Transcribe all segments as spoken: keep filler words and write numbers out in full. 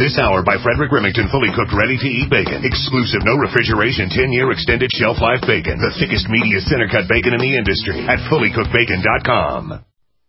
This hour by Frederick Remington, fully cooked, ready-to-eat bacon. Exclusive, no refrigeration, ten-year extended shelf life bacon. The thickest, meatiest, center-cut bacon in the industry at fully cooked bacon dot com.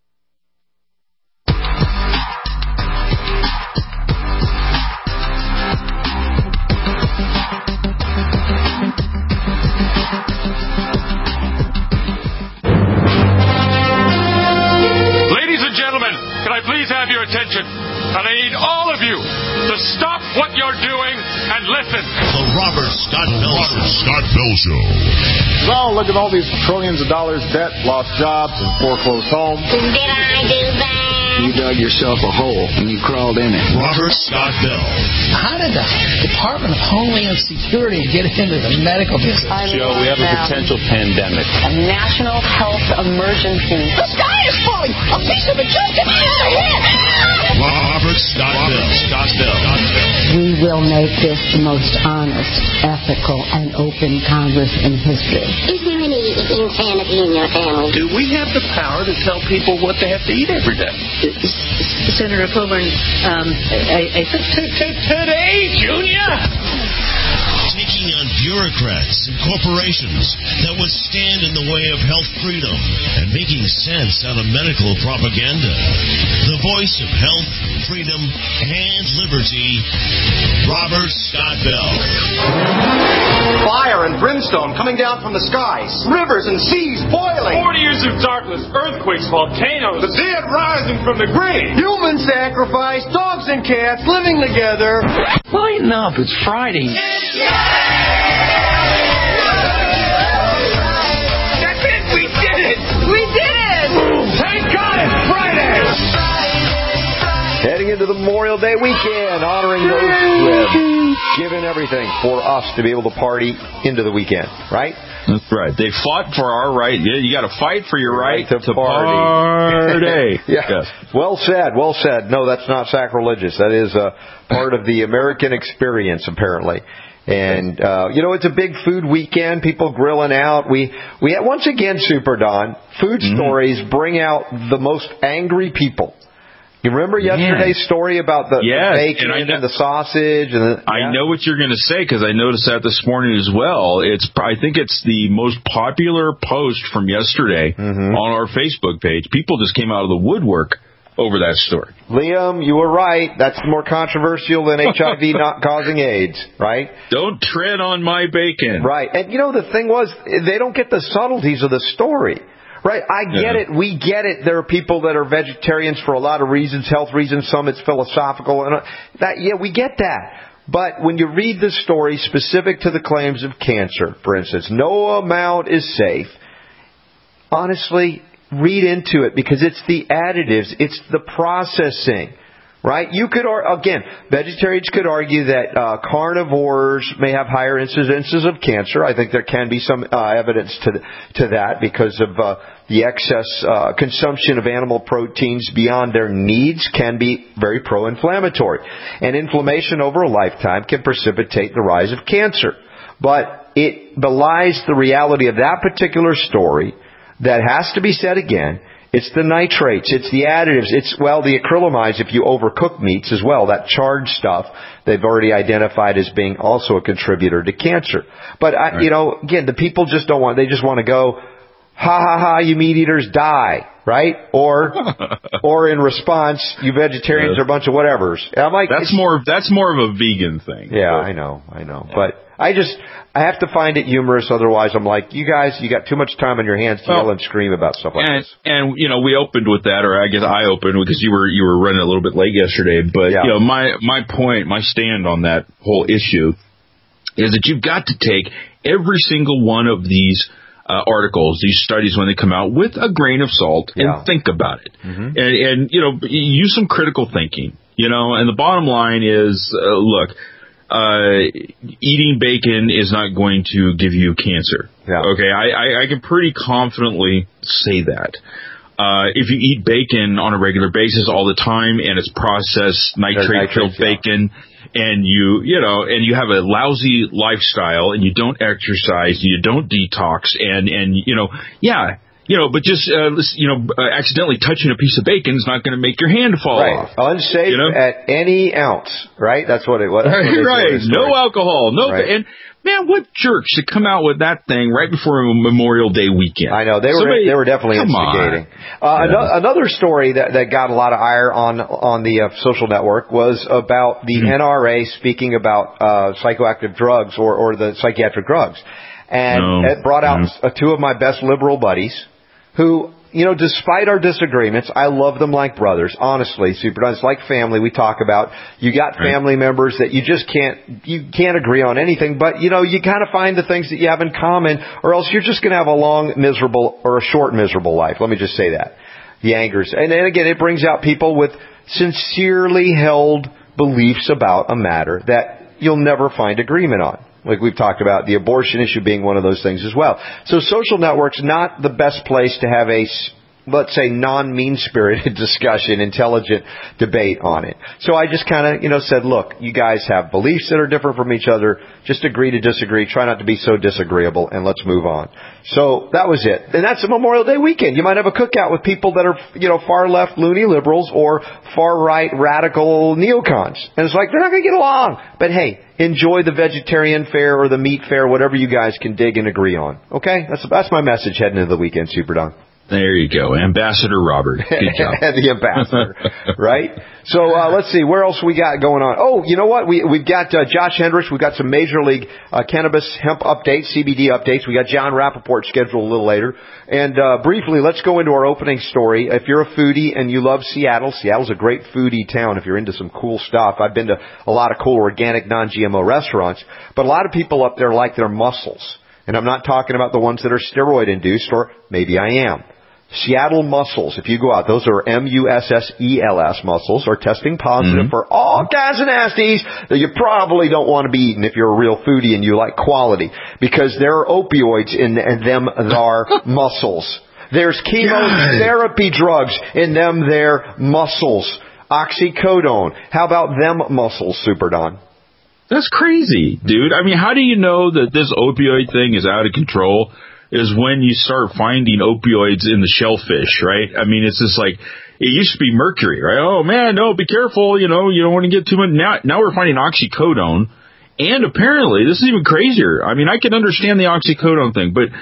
Ladies and gentlemen, can I please have your attention? And I need all of you to stop what you're doing and listen. The Robert Scott Bell Show. Scott Bell Show. So look at all these trillions of dollars debt, lost jobs, and foreclosed homes. Did I do that? You dug yourself a hole and you crawled in it. Robert Scott Bell. How did the Department of Homeland Security get into the medical business? Joe, we have a potential pandemic. A national health emergency. The sky is falling! A piece of it just hit me in the head! Robert Scott Bell. Scott Bell. We will make this the most honest, ethical, and open Congress in history. Is there any insanity in your family? Do we have the power to tell people what they have to eat every day? Senator Coburn, um, I, I think today, Junior. Taking on bureaucrats and corporations that would stand in the way of health freedom and making sense out of medical propaganda. The voice of health, freedom, and liberty, Robert Scott Bell. Fire and brimstone coming down from the skies. Rivers and seas boiling. Forty years of darkness, earthquakes, volcanoes. The dead rising from the grave. Human sacrifice, dogs and cats living together. Lighten up, it's Friday. That's it, we did it! we did it! Thank God it's Friday! Heading into the Memorial Day weekend, honoring those who have given everything for us to be able to party into the weekend, right? That's right. They fought for our right. Yeah, you got to fight for your right, right to, to party. party. yeah. Yes. Well said. Well said. No, that's not sacrilegious. That is a part of the American experience, apparently. And, uh, you know, it's a big food weekend, people grilling out. We, we once again, Super Don, food mm-hmm. stories bring out the most angry people. You remember yesterday's Man. story about the, yes, the bacon and, and the sausage? And the, I yeah. know what you're going to say because I noticed that this morning as well. It's I think it's the most popular post from yesterday mm-hmm. on our Facebook page. People just came out of the woodwork over that story. Liam, you were right. That's more controversial than H I V not causing AIDS, right? Don't tread on my bacon. Right. And, you know, the thing was, they don't get the subtleties of the story. Right, I get yeah. it. We get it. There are people that are vegetarians for a lot of reasons, health reasons. Some it's philosophical, and that. Yeah, we get that. But when you read the story specific to the claims of cancer, for instance, no amount is safe. Honestly, read into it because it's the additives, it's the processing. Right? You could, again, vegetarians could argue that uh, carnivores may have higher incidences of cancer. I think there can be some uh, evidence to to that because of uh, the excess uh, consumption of animal proteins beyond their needs can be very pro-inflammatory. And inflammation over a lifetime can precipitate the rise of cancer. But it belies the reality of that particular story that has to be said again. It's the nitrates, it's the additives, it's, well, the acrylamides if you overcook meats as well, that charged stuff they've already identified as being also a contributor to cancer. But, I, right. you know, again, the people just don't want, they just want to go, ha ha ha, you meat eaters die, right? Or, or in response, you vegetarians yeah. are a bunch of whatevers. And I'm like, that's more, that's more of a vegan thing. Yeah, but, I know, I know. Yeah. But I just, I have to find it humorous, otherwise I'm like, you guys, you got too much time on your hands to well, yell and scream about stuff like and, this. And, you know, we opened with that, or I guess I opened because you were, you were running a little bit late yesterday, but, yeah. you know, my, my point, my stand on that whole issue is that you've got to take every single one of these Uh, articles, these studies when they come out with a grain of salt and yeah. think about it. Mm-hmm. And, and, you know, use some critical thinking, you know, and the bottom line is, uh, look, uh, eating bacon is not going to give you cancer. Yeah. Okay. I, I, I can pretty confidently say that. Uh, if you eat bacon on a regular basis all the time and it's processed nitrate-filled bacon, yeah. and you, you know, and you have a lousy lifestyle and you don't exercise, and you don't detox, and, and, you know, yeah, You know, but just, uh, you know, uh, accidentally touching a piece of bacon is not going to make your hand fall right. off. Unsafe you know? At any ounce, right? That's what it was. Right. No alcohol. No. Right. And, man, what jerks should come out with that thing right before Memorial Day weekend? I know. They were Somebody, they were definitely instigating. Uh, yeah. Another story that, that got a lot of ire on on the uh, social network was about the mm-hmm. N R A speaking about uh, psychoactive drugs or, or the psychiatric drugs. And no. it brought out mm-hmm. uh, two of my best liberal buddies who, you know, despite our disagreements, I love them like brothers. Honestly, Super Don, it's like family. We talk about you got family members that you just can't you can't agree on anything, but you know you kind of find the things that you have in common, or else you're just going to have a long miserable or a short miserable life. Let me just say that the angers, and then again, it brings out people with sincerely held beliefs about a matter that you'll never find agreement on. Like we've talked about, the abortion issue being one of those things as well. So social networks, not the best place to have a, let's say, non-mean-spirited discussion, intelligent debate on it. So I just kind of, you know, said, look, you guys have beliefs that are different from each other. Just agree to disagree. Try not to be so disagreeable, and let's move on. So that was it. And that's a Memorial Day weekend. You might have a cookout with people that are, you know, far-left loony liberals or far-right radical neocons. And it's like, they're not going to get along. But hey, enjoy the vegetarian fare or the meat fare, whatever you guys can dig and agree on. Okay? That's that's my message heading into the weekend, Super Don. There you go. Ambassador Robert. Good job. The ambassador. Right? So, uh, let's see. Where else we got going on? Oh, you know what? We, we've got uh, Josh Hendricks. We've got some Major League uh, Cannabis Hemp updates, C B D updates. We got John Rappaport scheduled a little later. And uh, briefly, let's go into our opening story. If you're a foodie and you love Seattle, Seattle's a great foodie town if you're into some cool stuff. I've been to a lot of cool organic, non-G M O restaurants. But a lot of people up there like their muscles. And I'm not talking about the ones that are steroid-induced, or maybe I am. Seattle Mussels, if you go out, those are M U S S E L S mussels, are testing positive mm-hmm. for all kinds of nasties that you probably don't want to be eating if you're a real foodie and you like quality, because there are opioids in them thar mussels. There's chemotherapy drugs in them there mussels. Oxycodone. How about them mussels, Super Don? That's crazy, dude. I mean, how do you know that this opioid thing is out of control? Is when you start finding opioids in the shellfish, right? I mean, it's just like, it used to be mercury, right? Oh, man, no, be careful, you know, you don't want to get too much. Now, now we're finding oxycodone, and apparently, this is even crazier. I mean, I can understand the oxycodone thing, but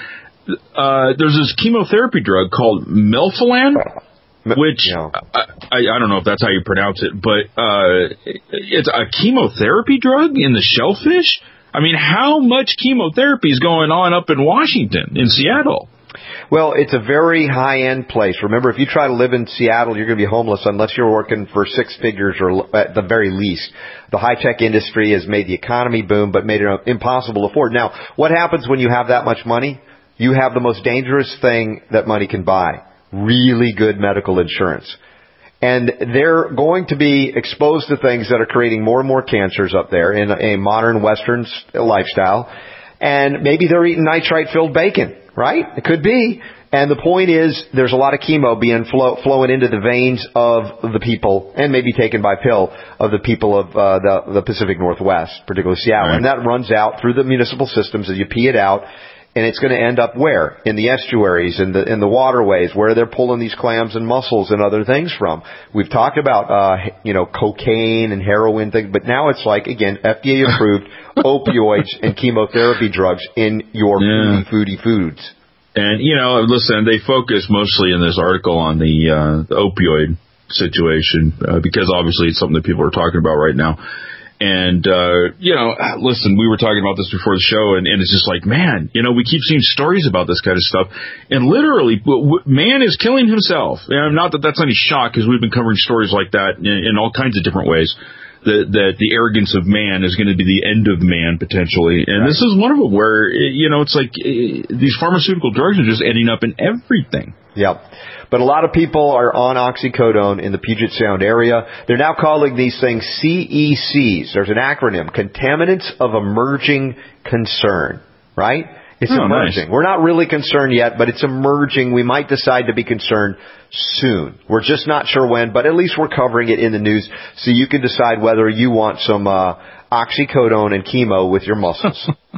uh there's this chemotherapy drug called Melphalan, which, yeah. I, I, I don't know if that's how you pronounce it, but uh it's a chemotherapy drug in the shellfish? I mean, how much chemotherapy is going on up in Washington, in Seattle? Well, it's a very high-end place. Remember, if you try to live in Seattle, you're going to be homeless unless you're working for six figures or at the very least. The high-tech industry has made the economy boom, but made it impossible to afford. Now, what happens when you have that much money? You have the most dangerous thing that money can buy, really good medical insurance. And they're going to be exposed to things that are creating more and more cancers up there in a modern Western lifestyle. And maybe they're eating nitrite-filled bacon, right? It could be. And the point is, there's a lot of chemo being flow, flowing into the veins of the people, and maybe taken by pill, of the people of uh, the, the Pacific Northwest, particularly Seattle. Right. And that runs out through the municipal systems as you pee it out. And it's going to end up where? In the estuaries, in the in the waterways, where they're pulling these clams and mussels and other things from. We've talked about, uh, you know, cocaine and heroin things, but now it's like, again, F D A-approved opioids and chemotherapy drugs in your yeah. foodie, foodie foods. And, you know, listen, they focus mostly in this article on the, uh, the opioid situation, uh, because obviously it's something that people are talking about right now. And, uh, you know, listen, we were talking about this before the show, and, and it's just like, man, you know, we keep seeing stories about this kind of stuff. And literally, w- w- man is killing himself. And not that that's any shock, because we've been covering stories like that in, in all kinds of different ways. That, that the arrogance of man is going to be the end of man, potentially. And right. This is one of them where, you know, it's like uh, these pharmaceutical drugs are just ending up in everything. Yep. But a lot of people are on oxycodone in the Puget Sound area. They're now calling these things C E Cs. There's an acronym, Contaminants of Emerging Concern, right? It's oh, emerging. Nice. We're not really concerned yet, but it's emerging. We might decide to be concerned soon. We're just not sure when, but at least we're covering it in the news so you can decide whether you want some uh, oxycodone and chemo with your muscles.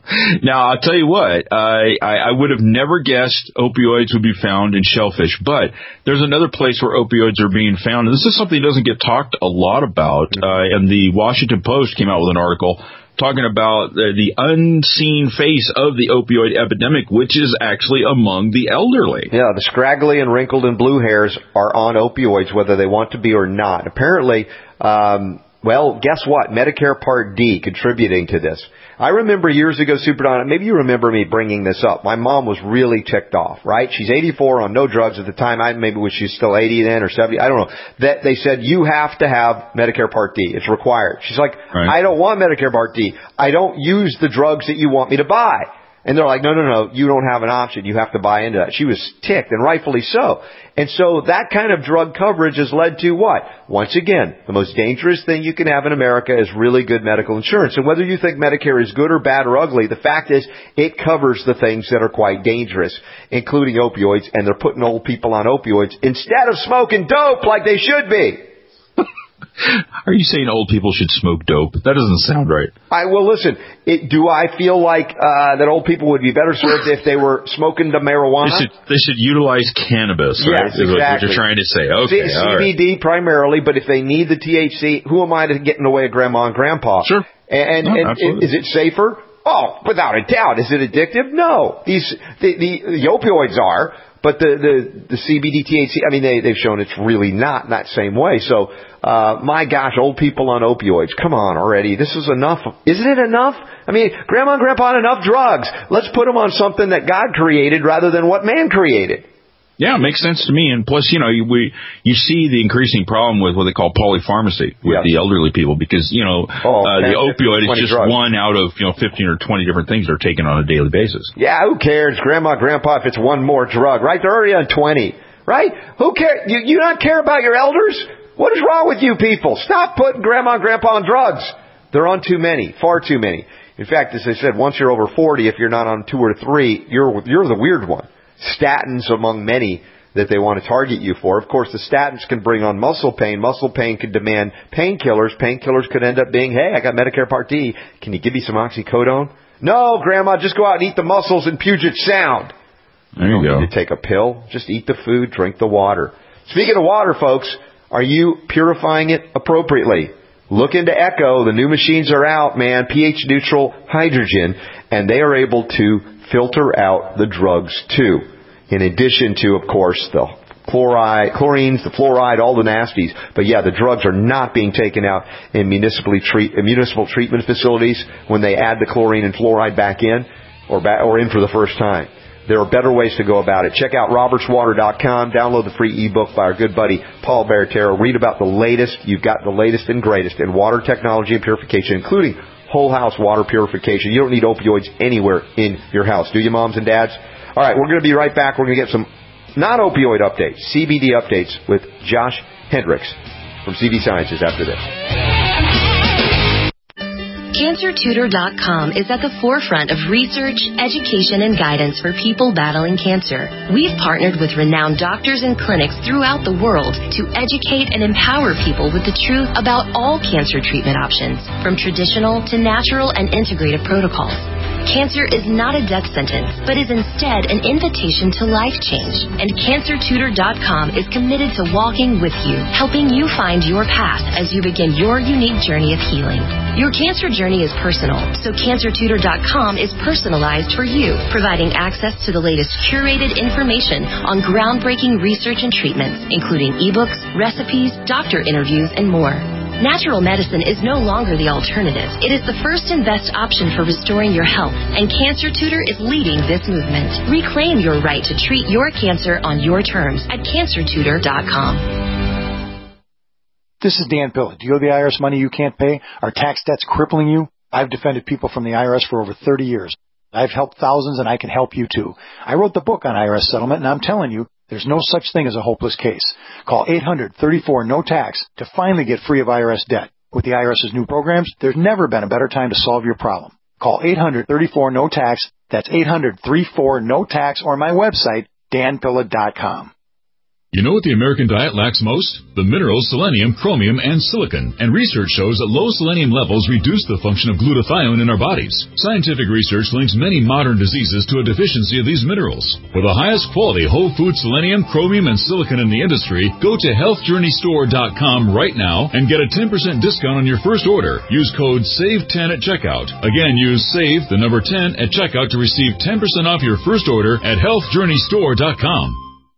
Now, I'll tell you what, I, I, I would have never guessed opioids would be found in shellfish, but there's another place where opioids are being found, and this is something that doesn't get talked a lot about, uh, and the Washington Post came out with an article talking about the, the unseen face of the opioid epidemic, which is actually among the elderly. Yeah, the scraggly and wrinkled and blue hairs are on opioids, whether they want to be or not. Apparently, um, well, guess what? Medicare Part D contributing to this. I remember years ago, Super Don, maybe you remember me bringing this up. My mom was really ticked off, right? She's eighty-four on no drugs at the time. I maybe was she still eighty then or seventy. I don't know. That they said you have to have Medicare Part D. It's required. She's like, right. I don't want Medicare Part D. I don't use the drugs that you want me to buy. And they're like, no, no, no, you don't have an option. You have to buy into that. She was ticked, and rightfully so. And so that kind of drug coverage has led to what? Once again, the most dangerous thing you can have in America is really good medical insurance. And whether you think Medicare is good or bad or ugly, the fact is it covers the things that are quite dangerous, including opioids, and they're putting old people on opioids instead of smoking dope like they should be. Are you saying old people should smoke dope? That doesn't sound right. I well, listen. It, do I feel like uh, that old people would be better served if they were smoking the marijuana? They should, they should utilize cannabis. Right? Yes, exactly. Is what you're trying to say. Okay, C- all C B D right. primarily, but if they need the T H C, who am I to get in the way of Grandma and Grandpa? Sure. And, no, and, and absolutely. is it safer? Oh, without a doubt. Is it addictive? No. These the the, the opioids are. But the, the, the C B D, T H C, I mean, they, they've shown it's really not in that same way. So, uh, my gosh, old people on opioids, come on already. This is enough. Isn't it enough? I mean, Grandma and Grandpa had enough drugs. Let's put them on something that God created rather than what man created. Yeah, it makes sense to me. And plus, you know, you, we, you see the increasing problem with what they call polypharmacy with Yes. the elderly people because, you know, oh, uh, the opioid is just drugs. one out of, you know, fifteen or twenty different things they're taking on a daily basis. Yeah, who cares, Grandma, Grandpa, if it's one more drug, right? They're already on twenty, right? Who cares? You, you not care about your elders? What is wrong with you people? Stop putting Grandma and Grandpa on drugs. They're on too many, far too many. In fact, as I said, once you're over forty, if you're not on two or three, you're, you're the weird one. Statins among many that they want to target you for. Of course, the statins can bring on muscle pain. Muscle pain could demand painkillers. Painkillers could end up being, hey, I got Medicare Part D. Can you give me some oxycodone? No, Grandma, just go out and eat the mussels in Puget Sound. There you, you don't go. need to take a pill. Just eat the food, drink the water. Speaking of water, folks, are you purifying it appropriately? Look into Echo. The new machines are out, man. pH-neutral hydrogen, and they are able to filter out the drugs, too. In addition to, of course, the chloride, chlorines, the fluoride, all the nasties. But yeah, the drugs are not being taken out in municipally treat, municipal treatment facilities when they add the chlorine and fluoride back in or back, or in for the first time. There are better ways to go about it. Check out roberts water dot com. Download the free ebook by our good buddy Paul Baratero. Read about the latest. You've got the latest and greatest in water technology and purification, including whole house water purification. You don't need opioids anywhere in your house. Do you, moms and dads? All right, we're going to be right back. We're going to get some non-opioid updates, C B D updates with Josh Hendricks from C B Sciences after this. Cancer Tutor dot com is at the forefront of research, education, and guidance for people battling cancer. We've partnered with renowned doctors and clinics throughout the world to educate and empower people with the truth about all cancer treatment options, from traditional to natural and integrative protocols. Cancer is not a death sentence, but is instead an invitation to life change. And Cancer Tutor dot com is committed to walking with you, helping you find your path as you begin your unique journey of healing. Your cancer journey is personal, so Cancer Tutor dot com is personalized for you, providing access to the latest curated information on groundbreaking research and treatments, including ebooks, recipes, doctor interviews, and more. Natural medicine is no longer the alternative. It is the first and best option for restoring your health, and Cancer Tutor is leading this movement. Reclaim your right to treat your cancer on your terms at Cancer Tutor dot com. This is Dan Pilla. Do you owe the I R S money you can't pay? Are tax debts crippling you? I've defended people from the I R S for over thirty years. I've helped thousands, and I can help you, too. I wrote the book on I R S settlement, and I'm telling you, there's no such thing as a hopeless case. Call eight hundred, thirty-four, no tax to finally get free of I R S debt. With the IRS's new programs, there's never been a better time to solve your problem. Call eight hundred, thirty-four, no tax. That's eight hundred, thirty-four, no tax, or my website, dan pilla dot com. You know what the American diet lacks most? The minerals selenium, chromium, and silicon. And research shows that low selenium levels reduce the function of glutathione in our bodies. Scientific research links many modern diseases to a deficiency of these minerals. For the highest quality whole food selenium, chromium, and silicon in the industry, go to health journey store dot com right now and get a ten percent discount on your first order. Use code save ten at checkout. Again, use SAVE, the number ten, at checkout to receive ten percent off your first order at health journey store dot com.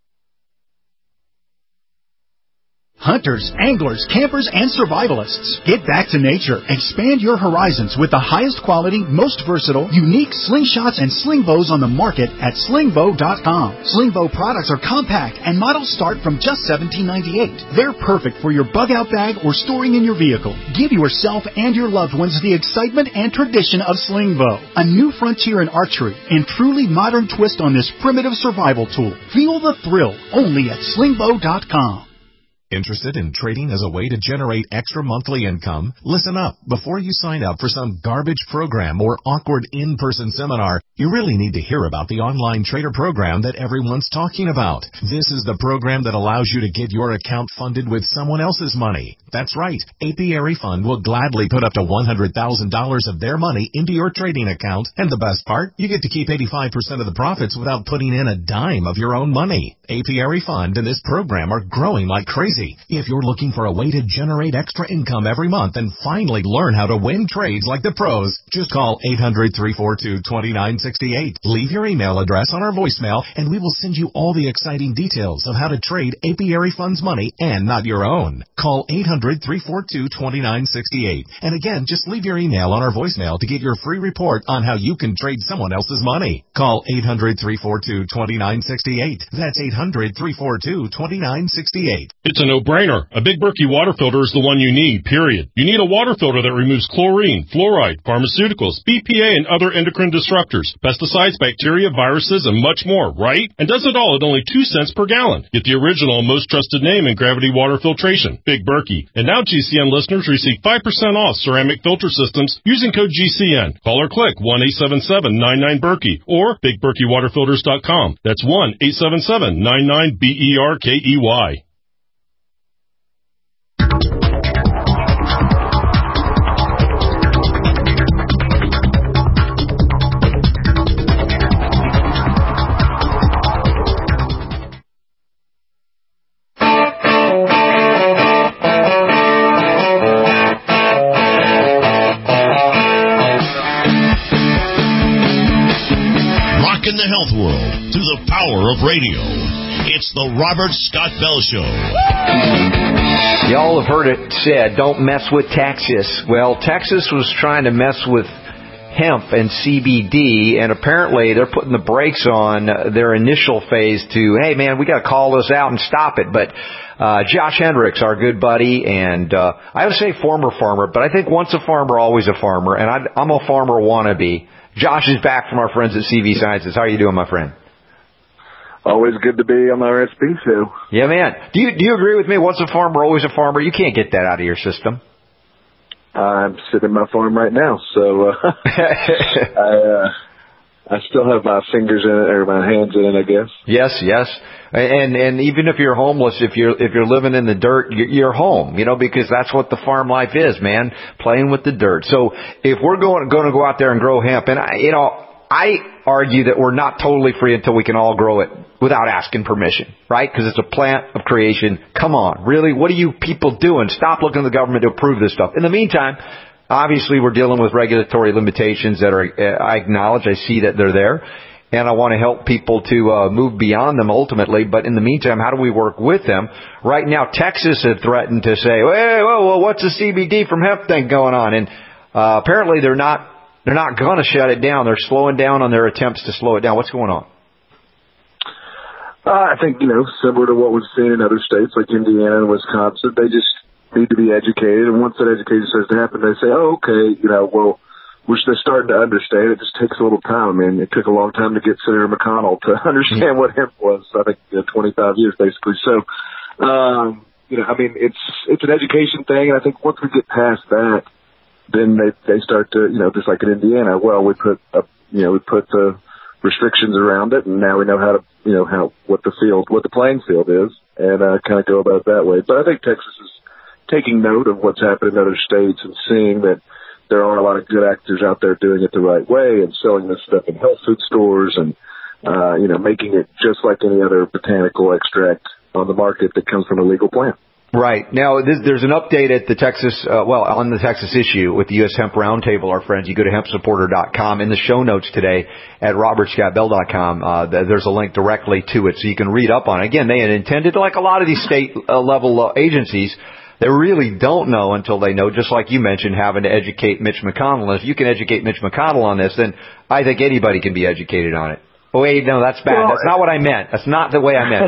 Hunters, anglers, campers, and survivalists. Get back to nature. Expand your horizons with the highest quality, most versatile, unique slingshots and sling bows on the market at sling bow dot com. Sling bow products are compact and models start from just seventeen ninety-eight. They're perfect for your bug-out bag or storing in your vehicle. Give yourself and your loved ones the excitement and tradition of sling bow. A new frontier in archery and truly modern twist on this primitive survival tool. Feel the thrill only at sling bow dot com. Interested in trading as a way to generate extra monthly income? Listen up. Before you sign up for some garbage program or awkward in-person seminar, you really need to hear about the online trader program that everyone's talking about. This is the program that allows you to get your account funded with someone else's money. That's right. Apiary Fund will gladly put up to one hundred thousand dollars of their money into your trading account. And the best part, you get to keep eighty-five percent of the profits without putting in a dime of your own money. Apiary Fund and this program are growing like crazy. If you're looking for a way to generate extra income every month and finally learn how to win trades like the pros, just call eight hundred, three four two, two nine six eight. Leave your email address on our voicemail and we will send you all the exciting details of how to trade Apiary Fund's money and not your own. Call eight hundred, three four two, two nine six eight. And again, just leave your email on our voicemail to get your free report on how you can trade someone else's money. Call eight hundred, three four two, two nine six eight. That's eight hundred, three four two, two nine six eight. It's a no-brainer. A Big Berkey water filter is the one you need, period. You need a water filter that removes chlorine, fluoride, pharmaceuticals, B P A, and other endocrine disruptors, pesticides, bacteria, viruses, and much more, right? And does it all at only two cents per gallon. Get the original and most trusted name in gravity water filtration, Big Berkey. And now G C N listeners receive five percent off ceramic filter systems using code G C N. Call or click one eight seven seven, nine nine, Berkey or big berkey water filters dot com. That's one eight seven seven, nine nine, B E R K E Y. In the health world through the power of radio. It's the Robert Scott Bell Show. Y'all have heard it said, don't mess with Texas. Well, Texas was trying to mess with hemp and C B D, and apparently they're putting the brakes on their initial phase to, hey, man, we got to call this out and stop it. But uh Josh Hendricks, our good buddy, and uh I would say former farmer, but I think once a farmer, always a farmer, and I, I'm a farmer wannabe. Josh is back from our friends at C V Sciences. How are you doing, my friend? Always good to be on the R S P show. Yeah, man. Do you do you agree with me? Once a farmer, always a farmer. You can't get that out of your system. I'm sitting in my farm right now, so uh, I uh, I still have my fingers in it or my hands in it, I guess. Yes, yes. And and even if you're homeless, if you're if you're living in the dirt, you're home, you know, because that's what the farm life is, man, playing with the dirt. So if we're going going to go out there and grow hemp, and I, you know, I argue that we're not totally free until we can all grow it without asking permission, right? Because it's a plant of creation. Come on, really? What are you people doing? Stop looking to the government to approve this stuff. In the meantime, obviously we're dealing with regulatory limitations that are, I acknowledge, I see that they're there. And I want to help people to uh, move beyond them ultimately. But in the meantime, how do we work with them? Right now, Texas had threatened to say, hey, whoa, whoa, what's the C B D from hemp thing going on? And uh, apparently they're not they're not going to shut it down. They're slowing down on their attempts to slow it down. What's going on? Uh, I think, you know, similar to what we've seen in other states like Indiana and Wisconsin, they just need to be educated. And once that education starts to happen, they say, oh, okay, you know, well, which they're starting to understand. It just takes a little time. I mean, it took a long time to get Senator McConnell to understand what hemp was. I think you know, twenty-five years basically. So, um, you know, I mean, it's it's an education thing, and I think once we get past that, then they they start to, you know, just like in Indiana. Well, we put up, you know, we put the restrictions around it, and now we know how to, you know, how what the field, what the playing field is. and uh, kind of go about it that way. But I think Texas is taking note of what's happened in other states and seeing that there are a lot of good actors out there doing it the right way and selling this stuff in health food stores and, uh, you know, making it just like any other botanical extract on the market that comes from a legal plant. Right. Now, this, there's an update at the Texas, uh, well, on the Texas issue with the U S Hemp Roundtable, our friends. You go to hemp supporter dot com. In the show notes today at robert scott bell dot com, uh, there's a link directly to it so you can read up on it. Again, they had intended, like a lot of these state-level uh, agencies, they really don't know until they know, just like you mentioned, having to educate Mitch McConnell. And if you can educate Mitch McConnell on this, then I think anybody can be educated on it. Oh, wait, no, that's bad. Well, that's not what I meant. That's not the way I meant.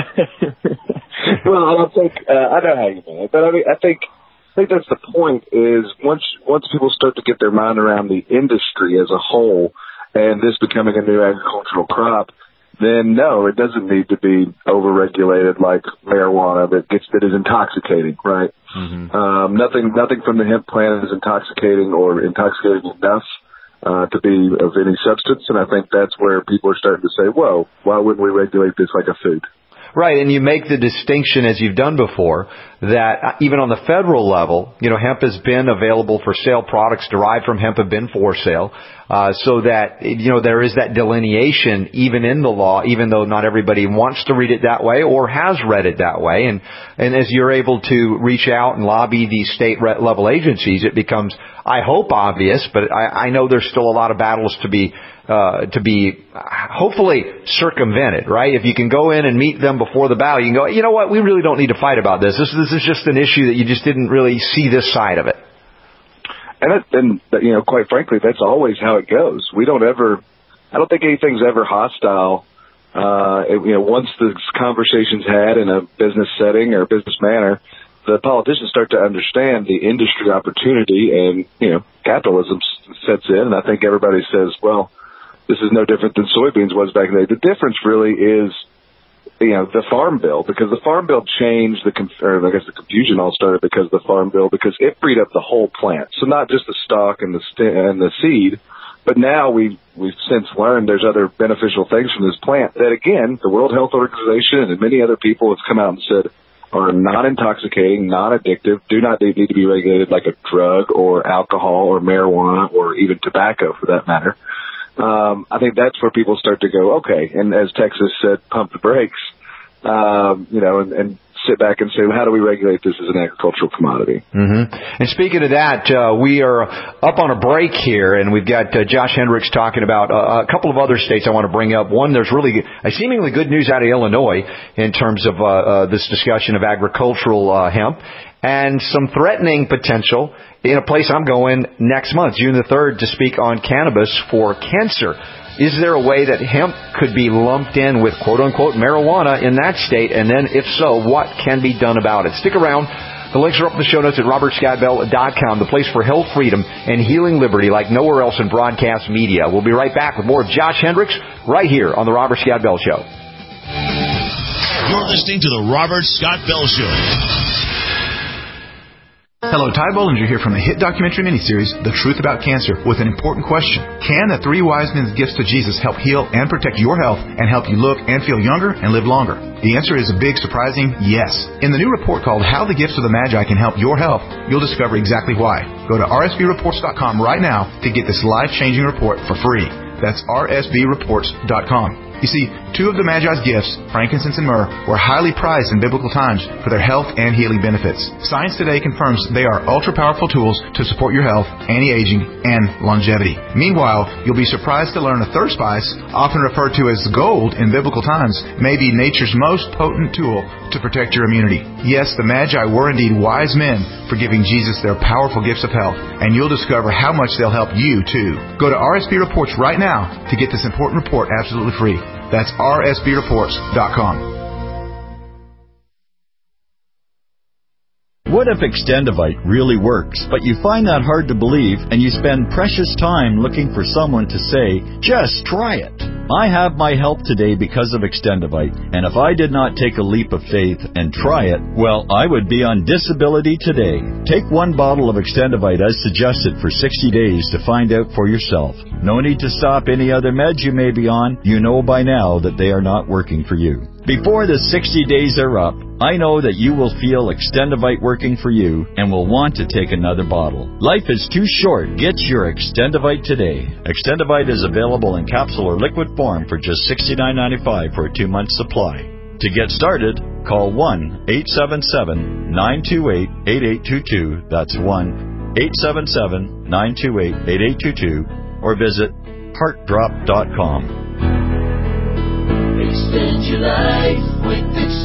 Well, I don't think, uh, I know how you mean it, but I mean, I think, I think that's the point is once, once people start to get their mind around the industry as a whole and this becoming a new agricultural crop, then no, it doesn't need to be overregulated like marijuana that gets that is intoxicating, right? Mm-hmm. Um, nothing, nothing from the hemp plant is intoxicating or intoxicating enough uh, to be of any substance, and I think that's where people are starting to say, "Whoa, why wouldn't we regulate this like a food?" Right, and you make the distinction, as you've done before, that even on the federal level, you know, hemp has been available for sale. Products derived from hemp have been for sale, uh, so that, you know, there is that delineation even in the law, even though not everybody wants to read it that way or has read it that way. And, and as you're able to reach out and lobby these state-level agencies, it becomes, I hope, obvious, but I, I know there's still a lot of battles to be Uh, to be hopefully circumvented, right? If you can go in and meet them before the battle, you can go, you know what, we really don't need to fight about this. This, this is just an issue that you just didn't really see this side of it. And, it, and you know, quite frankly, that's always how it goes. We don't ever, I don't think anything's ever hostile. Uh, it, you know, once the conversation's had in a business setting or a business manner, the politicians start to understand the industry opportunity and, you know, capitalism sets in. And I think everybody says, well, this is no different than soybeans was back in the day. The difference really is, you know, the Farm Bill, because the Farm Bill changed the, or I guess the confusion all started because of the Farm Bill, because it freed up the whole plant. So not just the stalk and the st- and the seed, but now we we've since learned there's other beneficial things from this plant that, again, the World Health Organization and many other people have come out and said are non-intoxicating, non-addictive, do not need to be regulated like a drug or alcohol or marijuana or even tobacco for that matter. Um, I think that's where people start to go, okay, and as Texas said, pump the brakes, um, you know, and, and sit back and say, well, how do we regulate this as an agricultural commodity? Mm-hmm. And speaking of that, uh, we are up on a break here, and we've got uh, Josh Hendricks talking about uh, a couple of other states I want to bring up. One, there's really a seemingly good news out of Illinois in terms of uh, uh, this discussion of agricultural uh, hemp, and some threatening potential in a place I'm going next month, June the third, to speak on cannabis for cancer. Is there a way that hemp could be lumped in with quote-unquote marijuana in that state? And then, if so, what can be done about it? Stick around. The links are up in the show notes at robert scott bell dot com, the place for health, freedom, and healing liberty like nowhere else in broadcast media. We'll be right back with more of Josh Hendricks right here on the Robert Scott Bell Show. You're listening to the Robert Scott Bell Show. Hello, Ty Bollinger here from the hit documentary miniseries, The Truth About Cancer, with an important question. Can the three wise men's gifts to Jesus help heal and protect your health and help you look and feel younger and live longer? The answer is a big, surprising yes. In the new report called How the Gifts of the Magi Can Help Your Health, you'll discover exactly why. Go to r s b reports dot com right now to get this life-changing report for free. That's r s b reports dot com. You see, two of the Magi's gifts, frankincense and myrrh, were highly prized in biblical times for their health and healing benefits. Science today confirms they are ultra-powerful tools to support your health, anti-aging, and longevity. Meanwhile, you'll be surprised to learn a third spice, often referred to as gold in biblical times, may be nature's most potent tool to protect your immunity. Yes, the Magi were indeed wise men for giving Jesus their powerful gifts of health, and you'll discover how much they'll help you, too. Go to R S B Reports right now to get this important report absolutely free. That's r s b reports dot com. What if Extendivite really works, but you find that hard to believe and you spend precious time looking for someone to say, just try it? I have my health today because of Extendivite, and if I did not take a leap of faith and try it, well, I would be on disability today. Take one bottle of Extendivite as suggested for sixty days to find out for yourself. No need to stop any other meds you may be on. You know by now that they are not working for you. Before the sixty days are up, I know that you will feel Extendivite working for you and will want to take another bottle. Life is too short. Get your Extendivite today. Extendivite is available in capsule or liquid form for just sixty-nine ninety-five for a two-month supply. To get started, call one eight seven seven, nine two eight, eight eight two two. That's one eight seven seven, nine two eight, eight eight two two or visit heart drop dot com. Extend your life with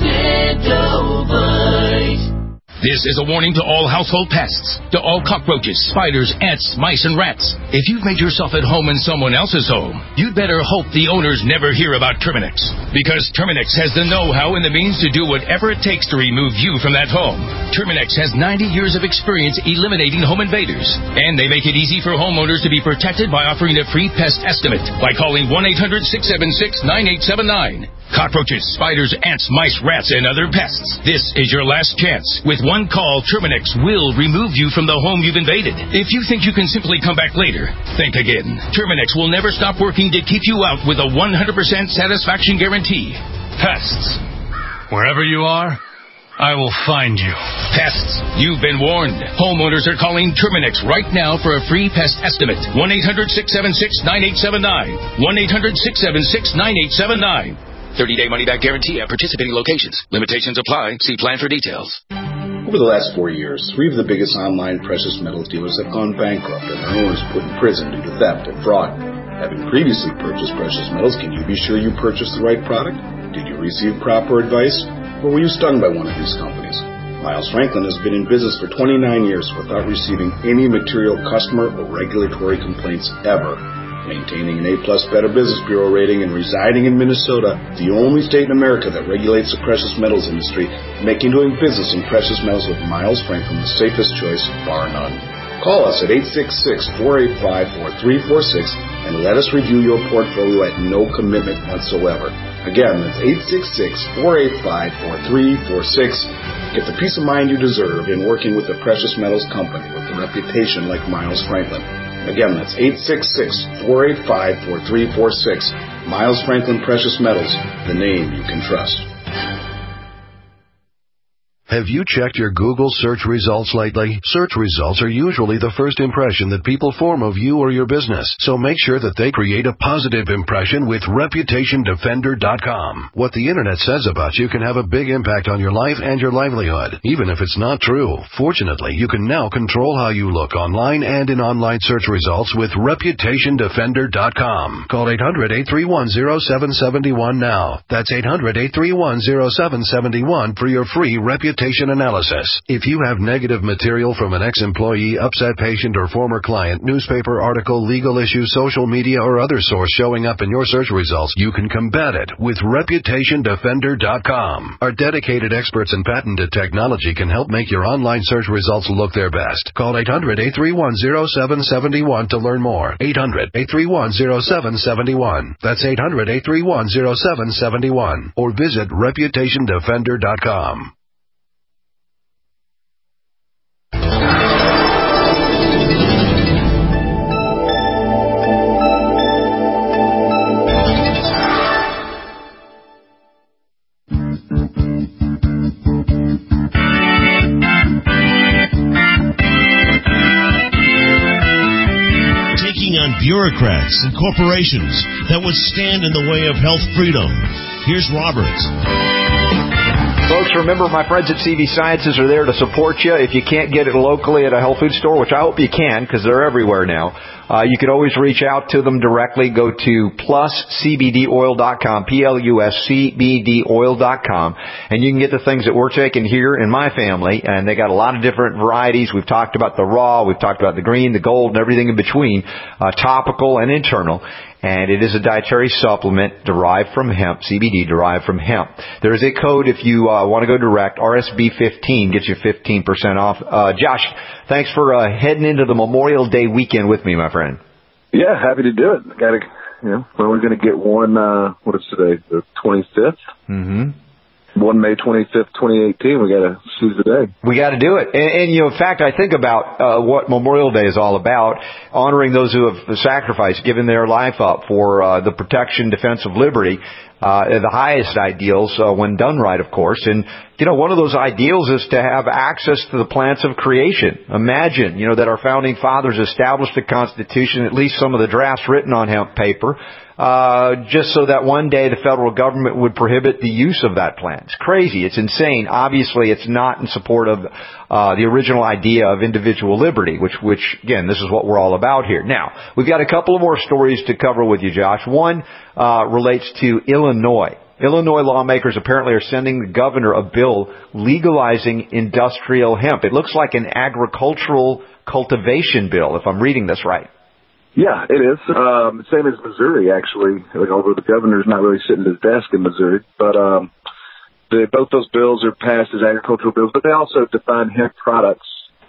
Extendivite. This is a warning to all household pests, to all cockroaches, spiders, ants, mice, and rats. If you've made yourself at home in someone else's home, you'd better hope the owners never hear about Terminix. Because Terminix has the know-how and the means to do whatever it takes to remove you from that home. Terminix has ninety years of experience eliminating home invaders. And they make it easy for homeowners to be protected by offering a free pest estimate by calling one eight hundred, six seven six, nine eight seven nine. Cockroaches, spiders, ants, mice, rats, and other pests. This is your last chance. With one call, Terminix will remove you from the home you've invaded. If you think you can simply come back later, think again. Terminix will never stop working to keep you out with a one hundred percent satisfaction guarantee. Pests. Wherever you are, I will find you. Pests. You've been warned. Homeowners are calling Terminix right now for a free pest estimate. one eight hundred, six seven six, nine eight seven nine. one eight hundred, six seven six, nine eight seven nine. thirty-day money-back guarantee at participating locations. Limitations apply. See plan for details. Over the last four years, three of the biggest online precious metals dealers have gone bankrupt and their owners put in prison due to theft and fraud. Having previously purchased precious metals, can you be sure you purchased the right product? Did you receive proper advice? Or were you stung by one of these companies? Miles Franklin has been in business for twenty-nine years without receiving any material customer or regulatory complaints ever. Maintaining an A-plus Better Business Bureau rating and residing in Minnesota, the only state in America that regulates the precious metals industry, making doing business in precious metals with Miles Franklin the safest choice, bar none. Call us at eight six six, four eight five, four three four six and let us review your portfolio at no commitment whatsoever. Again, that's eight six six, four eight five, four three four six. Get the peace of mind you deserve in working with a precious metals company with a reputation like Miles Franklin. Again, that's eight six six, four eight five, four three four six. Miles Franklin Precious Metals, the name you can trust. Have you checked your Google search results lately? Search results are usually the first impression that people form of you or your business, so make sure that they create a positive impression with reputation defender dot com. What the internet says about you can have a big impact on your life and your livelihood, even if it's not true. Fortunately, you can now control how you look online and in online search results with reputation defender dot com. Call eight hundred, eight three one, zero seven seven one now. That's eight hundred, eight three one, zero seven seven one for your free reputation analysis. If you have negative material from an ex-employee, upset patient, or former client, newspaper article, legal issue, social media, or other source showing up in your search results, you can combat it with reputation defender dot com. Our dedicated experts in patented technology can help make your online search results look their best. Call eight hundred, eight three one, zero seven seven one to learn more. eight hundred, eight three one, zero seven seven one. That's eight hundred, eight three one, zero seven seven one. Or visit reputation defender dot com. On bureaucrats and corporations that would stand in the way of health freedom. Here's Robert. Folks, remember my friends at C V Sciences are there to support you. If you can't get it locally at a health food store, which I hope you can because they're everywhere now, uh, you can always reach out to them directly. Go to plus c b d oil dot com, P L U S C B D oil dot com, and you can get the things that we're taking here in my family. And they got a lot of different varieties. We've talked about the raw, we've talked about the green, the gold, and everything in between, uh, topical and internal. And it is a dietary supplement derived from hemp, C B D derived from hemp. There is a code if you uh, want to go direct, R S B fifteen, gets you fifteen percent off. Uh, Josh, thanks for uh, heading into the Memorial Day weekend with me, my friend. Yeah, happy to do it. Got to, you know, well, we're going to get one, uh, what is today, the twenty-fifth? Mm-hmm. One May twenty-fifth, twenty eighteen, we got to seize the day. We got to do it. And, and, you know, in fact, I think about uh, what Memorial Day is all about, honoring those who have sacrificed, given their life up for uh, the protection, defense of liberty. uh, the highest ideals uh, when done right, of course. And, you know, one of those ideals is to have access to the plants of creation. Imagine, you know, that our founding fathers established the Constitution, at least some of the drafts written on hemp paper, uh, just so that one day the federal government would prohibit the use of that plant. It's crazy. It's insane. Obviously, it's not in support of uh, the original idea of individual liberty, which, which, again, this is what we're all about here. Now, we've got a couple of more stories to cover with you, Josh. One uh, relates to Illinois. Illinois lawmakers apparently are sending the governor a bill legalizing industrial hemp. It looks like an agricultural cultivation bill, if I'm reading this right. Yeah, it is. Um, same as Missouri, actually. Like, although the governor's not really sitting at his desk in Missouri, but um, the, both those bills are passed as agricultural bills. But they also define hemp products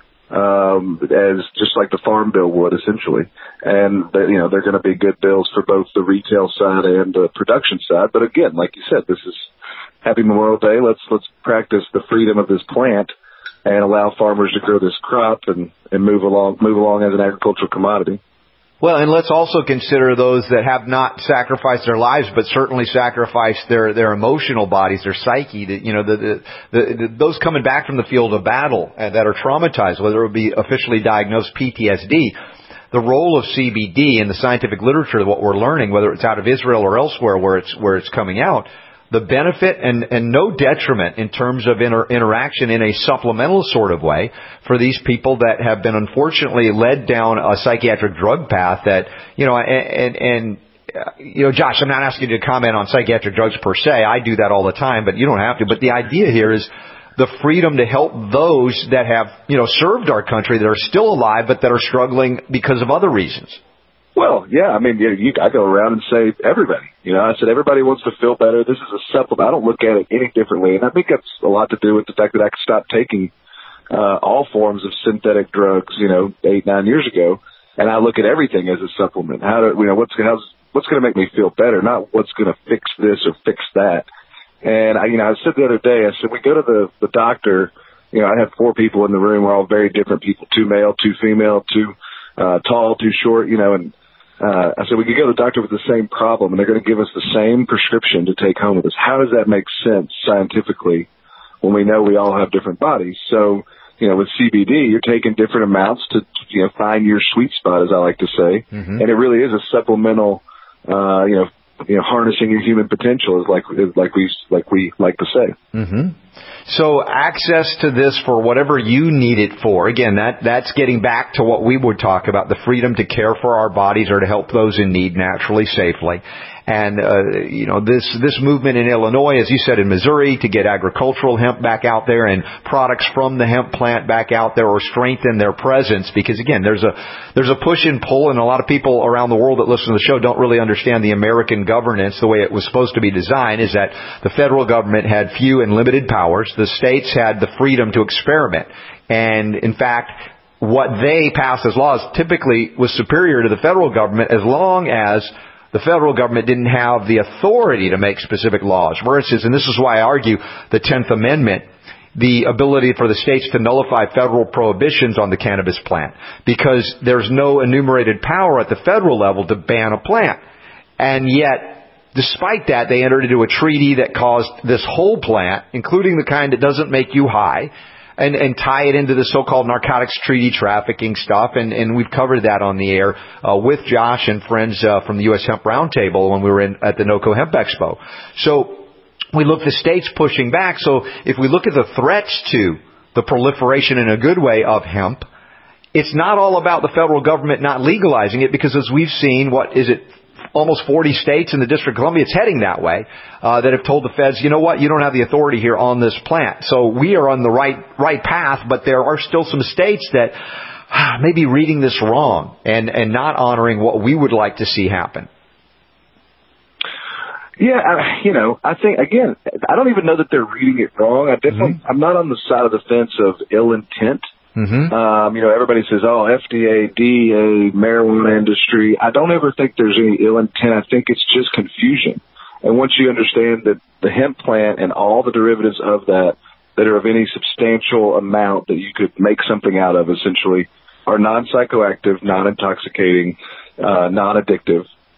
um, as just like the farm bill would, essentially. And they, you know, they're going to be good bills for both the retail side and the production side. But again, like you said, this is Happy Memorial Day. Let's let's practice the freedom of this plant and allow farmers to grow this crop and, and move along move along as an agricultural commodity. Well, and let's also consider those that have not sacrificed their lives, but certainly sacrificed their, their emotional bodies, their psyche, that, you know, the, the, the, the, those coming back from the field of battle and that are traumatized, whether it would be officially diagnosed P T S D. The role of C B D in the scientific literature, what we're learning, whether it's out of Israel or elsewhere where it's, where it's coming out, the benefit and, and no detriment in terms of inter, interaction in a supplemental sort of way for these people that have been unfortunately led down a psychiatric drug path that, you know, and, and, and uh, you know, Josh, I'm not asking you to comment on psychiatric drugs per se. I do that all the time, but you don't have to. But the idea here is the freedom to help those that have, you know, served our country, that are still alive, but that are struggling because of other reasons. Well, yeah, I mean, you, you, I go around and say everybody. You know, I said everybody wants to feel better. This is a supplement. I don't look at it any differently, and I think that's a lot to do with the fact that I stopped taking uh, all forms of synthetic drugs, you know, eight, nine years ago, and I look at everything as a supplement. How do you know what's how's, what's going to make me feel better, not what's going to fix this or fix that. And I, you know, I said the other day, I said we go to the the doctor. You know, I had four people in the room. We're all very different people: two male, two female, two uh, tall, two short. You know, and Uh, I said we could go to the doctor with the same problem, and they're going to give us the same prescription to take home with us. How does that make sense scientifically when we know we all have different bodies? So, you know, with C B D, you're taking different amounts to, you know, find your sweet spot, as I like to say. Mm-hmm. And it really is a supplemental, uh, you know, you know, harnessing your human potential, is like, is like we, like we like to say. Mm-hmm. So access to this for whatever you need it for. Again, that, that's getting back to what we would talk about, the freedom to care for our bodies or to help those in need naturally, safely. And, uh, you know, this, this movement in Illinois, as you said, in Missouri, to get agricultural hemp back out there and products from the hemp plant back out there, or strengthen their presence. Because again, there's a, there's a push and pull, and a lot of people around the world that listen to the show don't really understand the American governance the way it was supposed to be designed, is that the federal government had few and limited powers. The states had the freedom to experiment. And in fact, what they passed as laws typically was superior to the federal government, as long as the federal government didn't have the authority to make specific laws. For instance, and this is why I argue the tenth Amendment, the ability for the states to nullify federal prohibitions on the cannabis plant, because there's no enumerated power at the federal level to ban a plant. And yet, despite that, they entered into a treaty that caused this whole plant, including the kind that doesn't make you high, and, and tie it into the so-called narcotics treaty trafficking stuff. And, and we've covered that on the air uh, with Josh and friends uh, from the U S Hemp Roundtable when we were in, at the NOCO Hemp Expo. So we look at the states pushing back. So if we look at the threats to the proliferation in a good way of hemp, it's not all about the federal government not legalizing it, because as we've seen, what is it, almost forty states in the District of Columbia, it's heading that way, uh, that have told the feds, you know what, you don't have the authority here on this plant. So we are on the right right path, but there are still some states that ah, may be reading this wrong and, and not honoring what we would like to see happen. Yeah, I, you know, I think, again, I don't even know that they're reading it wrong. I definitely, mm-hmm. I'm not on the side of the fence of ill intent. Mm-hmm. Um, you know, everybody says, oh, F D A, D A, marijuana industry. I don't ever think there's any ill intent. I think it's just confusion. And once you understand that the hemp plant and all the derivatives of that that are of any substantial amount that you could make something out of, essentially, are non-psychoactive, non-intoxicating, uh, non-addictive,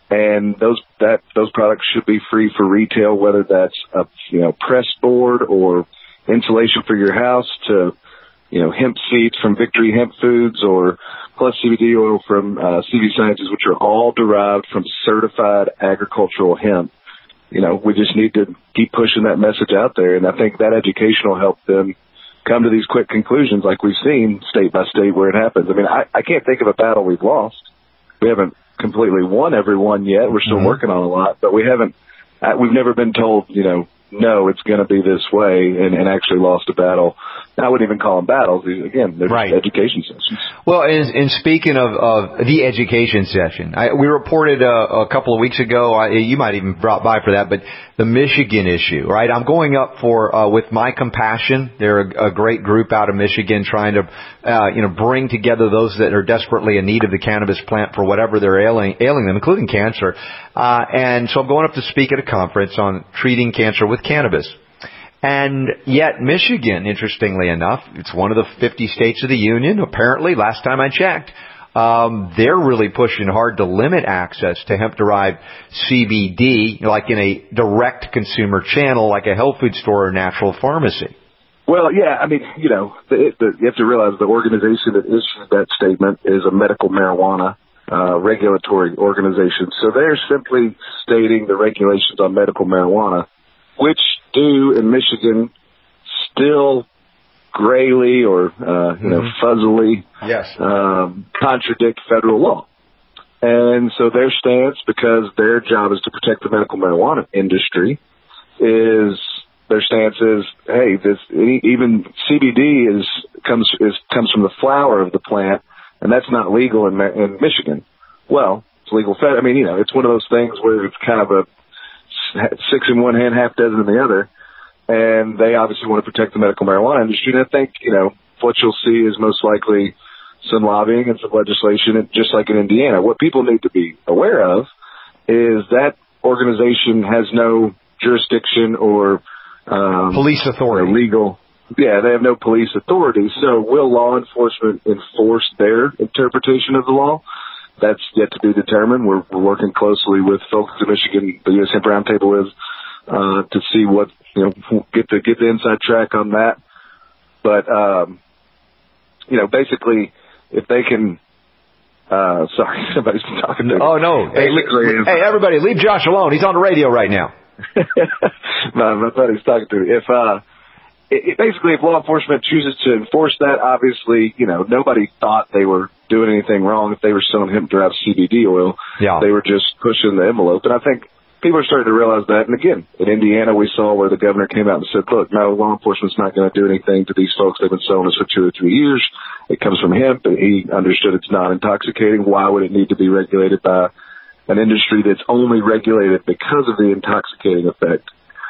and those that those products should be free for retail, whether that's a you know press board or insulation for your house to you know hemp seeds from Victory Hemp Foods or plus C B D oil from uh, C V Sciences, which are all derived from certified agricultural hemp. You know, we just need to keep pushing that message out there, and I think that education will help them come to these quick conclusions like we've seen state by state where it happens. I mean, I, I can't think of a battle we've lost. We haven't completely won every one yet. We're still mm-hmm. working on a lot, but we haven't, we've never been told, you know, no, it's going to be this way and, and actually lost a battle. I wouldn't even call them battles. Again, they're right. just education sessions. Well, and, and speaking of, of the education session, I, we reported uh, a couple of weeks ago, I, you might even brought by for that, but the Michigan issue, right? I'm going up for, uh, with My Compassion. They're a, a great group out of Michigan trying to, uh, you know, bring together those that are desperately in need of the cannabis plant for whatever they're ailing, ailing them, including cancer. Uh, and so I'm going up to speak at a conference on treating cancer with cannabis. And yet Michigan, interestingly enough, it's one of the fifty states of the union. Apparently, last time I checked, um, they're really pushing hard to limit access to hemp-derived C B D, like in a direct consumer channel, like a health food store or natural pharmacy. Well, yeah, I mean, you know, the, the, you have to realize the organization that issued that statement is a medical marijuana uh, regulatory organization. So they're simply stating the regulations on medical marijuana, which do in Michigan still grayly or, uh, you know, mm-hmm. fuzzily yes. um, contradict federal law. And so their stance, because their job is to protect the medical marijuana industry, is their stance is, hey, this even C B D is comes is comes from the flower of the plant, and that's not legal in, in Michigan. Well, it's legal. I mean, you know, it's one of those things where it's kind of a six in one hand, half dozen in the other. And they obviously want to protect the medical marijuana industry. And I think, you know, what you'll see is most likely some lobbying and some legislation, just like in Indiana. What people need to be aware of is that organization has no jurisdiction or um, police authority. Or legal. Yeah, they have no police authority. So will law enforcement enforce their interpretation of the law? That's yet to be determined. We're, we're working closely with folks in Michigan, the U S Hemp Roundtable is, uh, to see what, you know, get the, get the inside track on that. But, um, you know, basically, if they can, uh, sorry, somebody's been talking to me. Oh, no. Hey, hey, everybody, leave Josh alone. He's on the radio right now. No, my buddy's talking to me. If, uh, It, it basically, if law enforcement chooses to enforce that, obviously, you know, nobody thought they were doing anything wrong if they were selling hemp-derived C B D oil. Yeah. They were just pushing the envelope. And I think people are starting to realize that. And again, in Indiana, we saw where the governor came out and said, look, no, law enforcement's not going to do anything to these folks. They've been selling this for two or three years. It comes from hemp, and he understood it's not intoxicating. Why would it need to be regulated by an industry that's only regulated because of the intoxicating effect?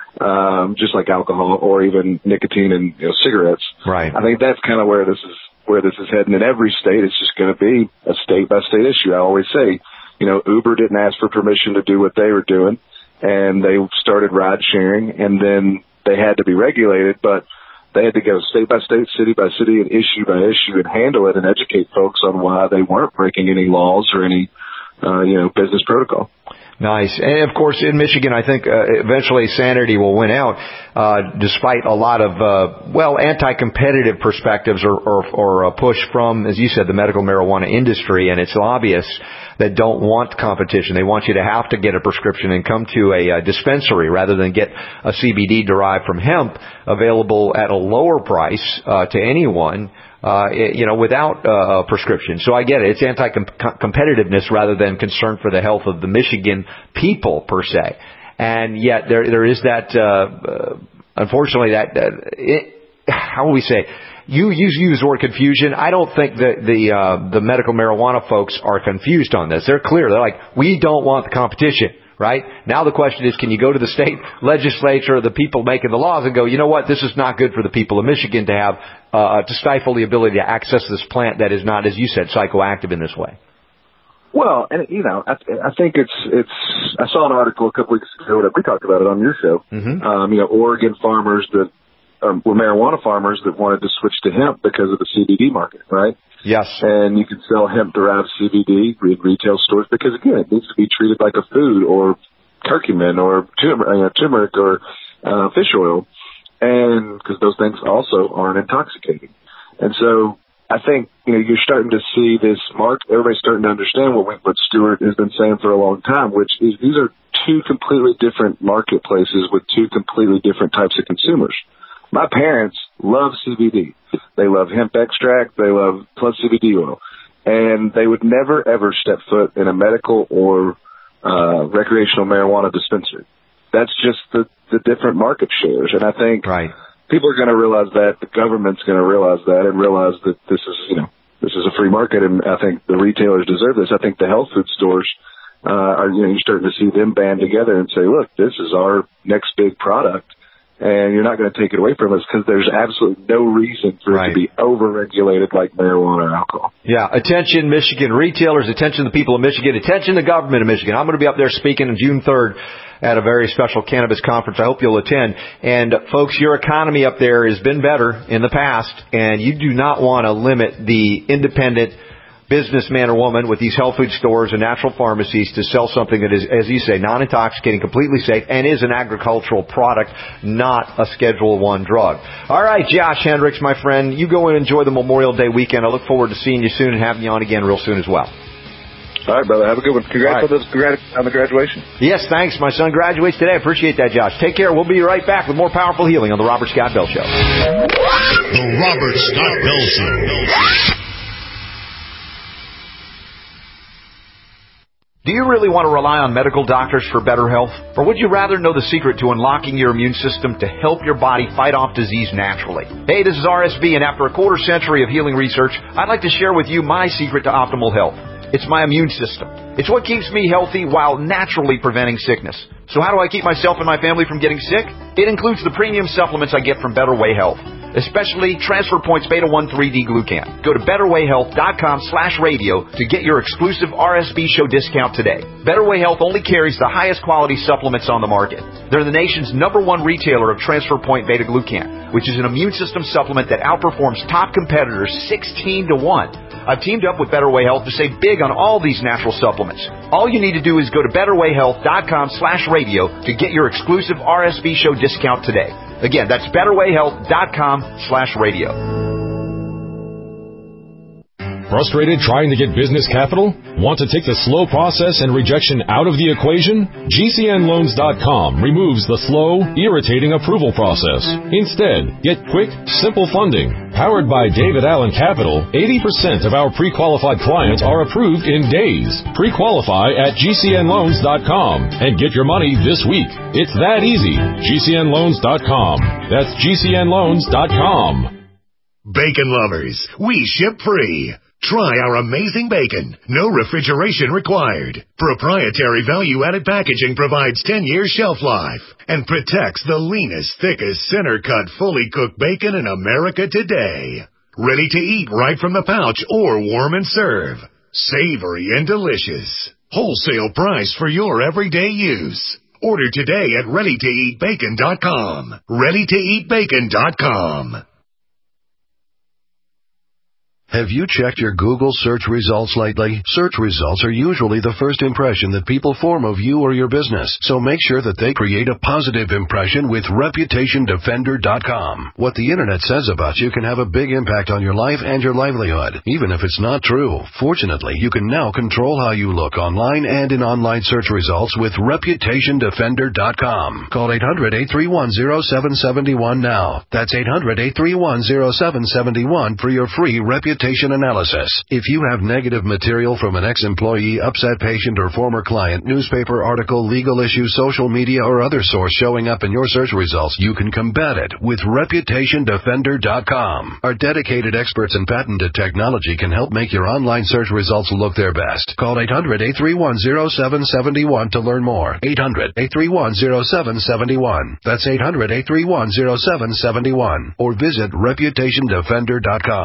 Um, just like alcohol or even nicotine and you know, cigarettes. Right. I think that's kind of where this is where this is heading. In every state, it's just going to be a state by state issue. I always say, you know, Uber didn't ask for permission to do what they were doing, and they started ride sharing, and then they had to be regulated, but they had to go state by state, city by city, and issue by issue, and handle it and educate folks on why they weren't breaking any laws or any, uh, you know, business protocol. Nice. And, of course, in Michigan, I think uh, eventually sanity will win out, uh, despite a lot of, uh, well, anti-competitive perspectives or, or, or a push from, as you said, the medical marijuana industry and its lobbyists that don't want competition. They want you to have to get a prescription and come to a, a dispensary rather than get a C B D derived from hemp available at a lower price uh, to anyone. Uh, you know, without uh, a prescription. So I get it. It's anti-competitiveness rather than concern for the health of the Michigan people, per se. And yet there there is that, uh, uh, unfortunately, that, uh, it, how will we say, you use, use the word confusion. I don't think that the, uh, the medical marijuana folks are confused on this. They're clear. They're like, we don't want the competition. Right? Now the question is, can you go to the state legislature, the people making the laws, and go, you know what, this is not good for the people of Michigan to have, uh, to stifle the ability to access this plant that is not, as you said, psychoactive in this way? Well, and, you know, I, I think it's, it's, I saw an article a couple weeks ago that we talked about it on your show. Mm-hmm. Um, you know, Oregon farmers that um, were marijuana farmers that wanted to switch to hemp because of the C B D market, right? Yes. And you can sell hemp-derived C B D in retail stores because, again, it needs to be treated like a food or curcumin or turmeric, you know, turmeric or uh, fish oil, and because those things also aren't intoxicating. And so I think, you know, you're starting to see this mark. Everybody's starting to understand what, we, what Stuart has been saying for a long time, which is these are two completely different marketplaces with two completely different types of consumers. My parents love C B D. They love hemp extract. They love plus C B D oil. And they would never, ever step foot in a medical or uh, recreational marijuana dispensary. That's just the, the different market shares. And I think right. people are going to realize that. The government's going to realize that and realize that this is, you know, this is a free market. And I think the retailers deserve this. I think the health food stores uh, are, you know, you're starting to see them band together and say, look, this is our next big product. And you're not going to take it away from us because there's absolutely no reason for right. it to be over-regulated like marijuana or alcohol. Yeah. Attention, Michigan retailers. Attention, the people of Michigan. Attention, the government of Michigan. I'm going to be up there speaking on June third at a very special cannabis conference. I hope you'll attend. And, folks, your economy up there has been better in the past, and you do not want to limit the independent businessman or woman with these health food stores and natural pharmacies to sell something that is, as you say, non-intoxicating, completely safe, and is an agricultural product, not a Schedule One drug. All right, Josh Hendricks, my friend, you go and enjoy the Memorial Day weekend. I look forward to seeing you soon and having you on again real soon as well. All right, brother. Have a good one. Congrats right. on, this, congrats on the graduation. Yes, thanks. My son graduates today. I appreciate that, Josh. Take care. We'll be right back with more Powerful Healing on The Robert Scott Bell Show. The Robert Scott Bell Show. Do you really want to rely on medical doctors for better health? Or would you rather know the secret to unlocking your immune system to help your body fight off disease naturally? Hey, this is R S V, and after a quarter century of healing research, I'd like to share with you my secret to optimal health. It's my immune system. It's what keeps me healthy while naturally preventing sickness. So how do I keep myself and my family from getting sick? It includes the premium supplements I get from Better Way Health, especially Transfer Points Beta one three D Glucan. Go to betterwayhealth.com slash radio to get your exclusive R S B show discount today. Better Way Health only carries the highest quality supplements on the market. They're the nation's number one retailer of Transfer Point Beta Glucan, which is an immune system supplement that outperforms top competitors sixteen to one. I've teamed up with Better Way Health to save big on all these natural supplements. All you need to do is go to betterwayhealth.com slash radio to get your exclusive R S B show discount today. Again, that's betterwayhealth.com slash radio. Frustrated trying to get business capital? Want to take the slow process and rejection out of the equation? G C N loans dot com removes the slow, irritating approval process. Instead, get quick, simple funding. Powered by David Allen Capital, eighty percent of our pre-qualified clients are approved in days. Pre-qualify at G C N loans dot com and get your money this week. It's that easy. G C N loans dot com. That's G C N loans dot com. Bacon lovers, we ship free. Try our amazing bacon. No refrigeration required. Proprietary value-added packaging provides ten years shelf life and protects the leanest, thickest, center-cut, fully cooked bacon in America today. Ready to eat right from the pouch or warm and serve. Savory and delicious. Wholesale price for your everyday use. Order today at ready to eat bacon dot com. ready to eat bacon dot com. Have you checked your Google search results lately? Search results are usually the first impression that people form of you or your business, so make sure that they create a positive impression with reputation defender dot com. What the internet says about you can have a big impact on your life and your livelihood, even if it's not true. Fortunately, you can now control how you look online and in online search results with reputation defender dot com. Call eight hundred, eight three one, zero seven seven one now. That's eight hundred, eight three one, zero seven seven one for your free reputation analysis. If you have negative material from an ex-employee, upset patient, or former client, newspaper article, legal issue, social media, or other source showing up in your search results, you can combat it with reputation defender dot com. Our dedicated experts in patented technology can help make your online search results look their best. Call eight hundred, eight three one, zero seven seven one to learn more. eight hundred, eight three one, zero seven seven one. That's eight hundred, eight three one, zero seven seven one. Or visit reputation defender dot com.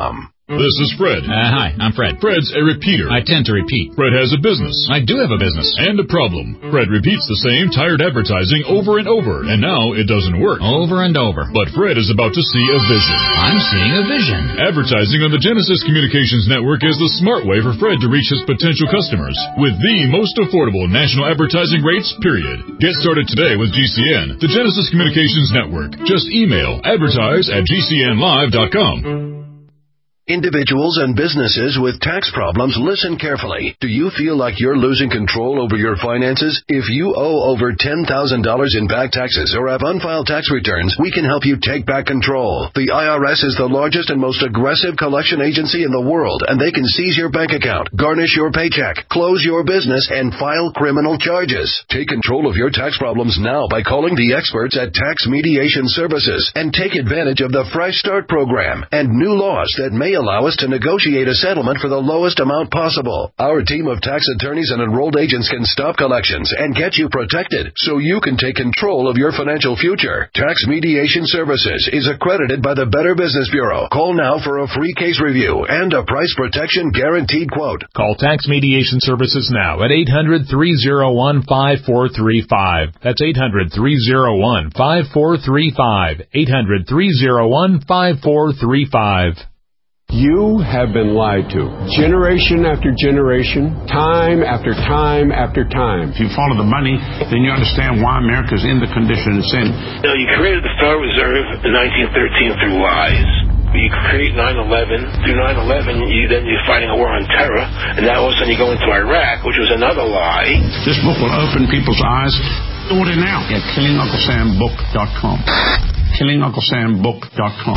This is Fred. Uh, hi, I'm Fred. Fred's a repeater. I tend to repeat. Fred has a business. I do have a business. And a problem. Fred repeats the same tired advertising over and over, and now it doesn't work. Over and over. But Fred is about to see a vision. I'm seeing a vision. Advertising on the Genesis Communications Network is the smart way for Fred to reach his potential customers with the most affordable national advertising rates, period. Get started today with G C N, the Genesis Communications Network. Just email advertise at g c n live dot com. Individuals and businesses with tax problems, listen carefully. Do you feel like you're losing control over your finances? If you owe over ten thousand dollars in back taxes or have unfiled tax returns, we can help you take back control. The I R S is the largest and most aggressive collection agency in the world, and they can seize your bank account, garnish your paycheck, close your business, and file criminal charges. Take control of your tax problems now by calling the experts at Tax Mediation Services and take advantage of the Fresh Start program and new laws that may allow us to negotiate a settlement for the lowest amount possible. Our team of tax attorneys and enrolled agents can stop collections and get you protected so you can take control of your financial future. Tax Mediation Services is accredited by the Better Business Bureau. Call now for a free case review and a price protection guaranteed quote. Call Tax Mediation Services now at eight hundred, three oh one, five four three five. That's eight hundred, three oh one, five four three five. eight hundred, three oh one, five four three five. You have been lied to. Generation after generation, time after time after time. If you follow the money, then you understand why America's in the condition it's in. You know, you created the Federal Reserve in nineteen thirteen through lies. You create nine eleven. Through nine eleven, you, then you're fighting a war on terror. And now all of a sudden you go into Iraq, which was another lie. This book will open people's eyes. Order now at killing uncle sam book dot com. killing uncle sam book dot com.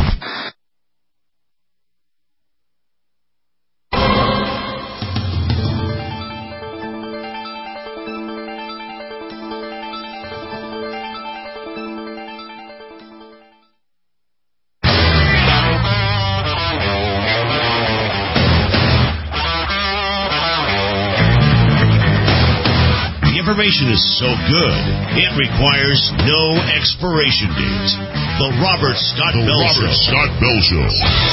Information is so good, it requires no expiration date. The Robert Scott the Bell Robert Show. Scott Bell Show.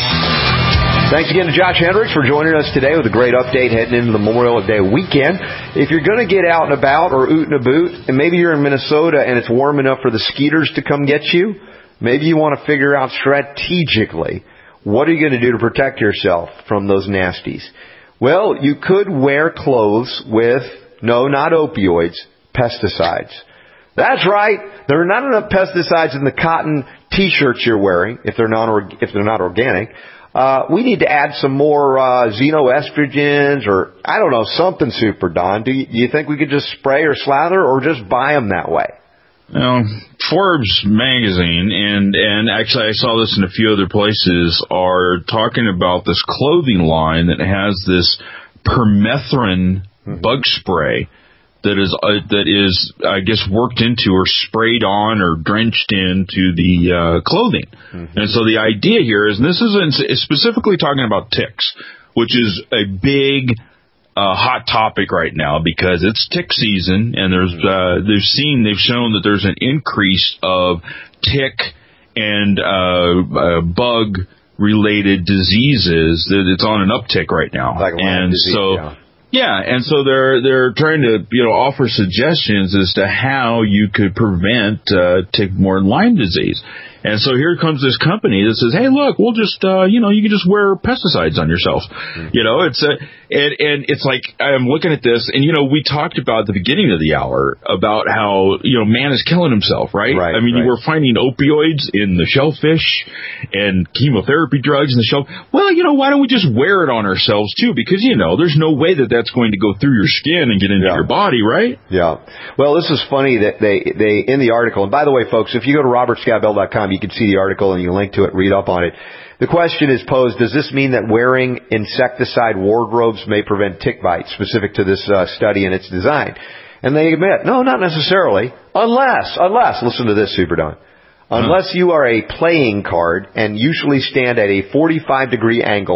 Thanks again to Josh Hendricks for joining us today with a great update heading into the Memorial Day weekend. If you're going to get out and about or oot and a boot, and maybe you're in Minnesota and it's warm enough for the skeeters to come get you, maybe you want to figure out strategically what are you going to do to protect yourself from those nasties. Well, you could wear clothes with No, not opioids, pesticides. That's right. There are not enough pesticides in the cotton T-shirts you're wearing if they're not if they're not organic. Uh, we need to add some more uh, xenoestrogens or I don't know something super. Don, do you, do you think we could just spray or slather or just buy them that way? Well, Forbes magazine and and actually I saw this in a few other places are talking about this clothing line that has this permethrin bug spray that is uh, that is I guess worked into or sprayed on or drenched into the uh, clothing. Mm-hmm. And so the idea here is, and this isn't specifically talking about ticks, which is a big uh, hot topic right now because it's tick season, and there's uh, they've seen they've shown that there's an increase of tick and uh, uh, bug related diseases. That it's on an uptick right now, like and disease, so. Yeah. Yeah, and so they're they're trying to you know offer suggestions as to how you could prevent uh, tick-borne Lyme disease. And so here comes this company that says, "Hey, look, we'll just uh, you know you can just wear pesticides on yourself." Mm-hmm. You know, it's a and and it's like I'm looking at this, and you know we talked about at the beginning of the hour about how you know man is killing himself, right? Right I mean, right. you were finding opioids in the shellfish and chemotherapy drugs in the shell. Well, you know, why don't we just wear it on ourselves too? Because you know, there's no way that that's going to go through your skin and get into yeah. your body, right? Yeah. Well, this is funny that they they in the article. And by the way, folks, if you go to robert scott bell dot com, you can see the article and you can link to it, read up on it. The question is posed, does this mean that wearing insecticide wardrobes may prevent tick bites, specific to this uh, study and its design? And they admit, no, not necessarily, unless, unless, listen to this, Super Don, unless you are a playing card and usually stand at a forty-five degree angle